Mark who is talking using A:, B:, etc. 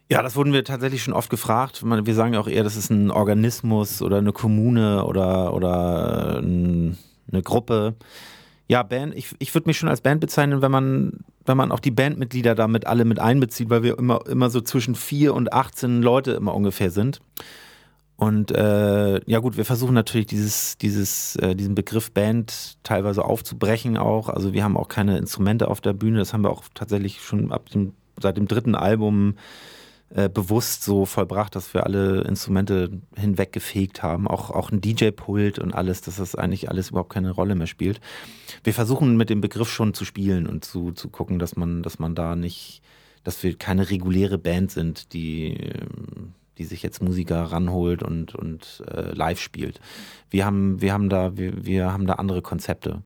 A: Ja, das wurden wir tatsächlich schon oft gefragt. Wir sagen ja auch eher, das ist ein Organismus oder eine Kommune oder eine Gruppe. Ja, Band, ich würde mich schon als Band bezeichnen, wenn man auch die Bandmitglieder damit alle mit einbezieht, weil wir immer so zwischen 4 und 18 Leute immer ungefähr sind. Und ja gut, wir versuchen natürlich diesen Begriff Band teilweise aufzubrechen auch. Also wir haben auch keine Instrumente auf der Bühne. Das haben wir auch tatsächlich schon seit dem dritten Album bewusst so vollbracht, dass wir alle Instrumente hinweggefegt haben. Auch ein DJ-Pult und alles, dass das eigentlich alles überhaupt keine Rolle mehr spielt. Wir versuchen mit dem Begriff schon zu spielen und zu gucken, dass man da nicht, dass wir keine reguläre Band sind, die sich jetzt Musiker ranholt und live spielt. Wir haben da andere Konzepte.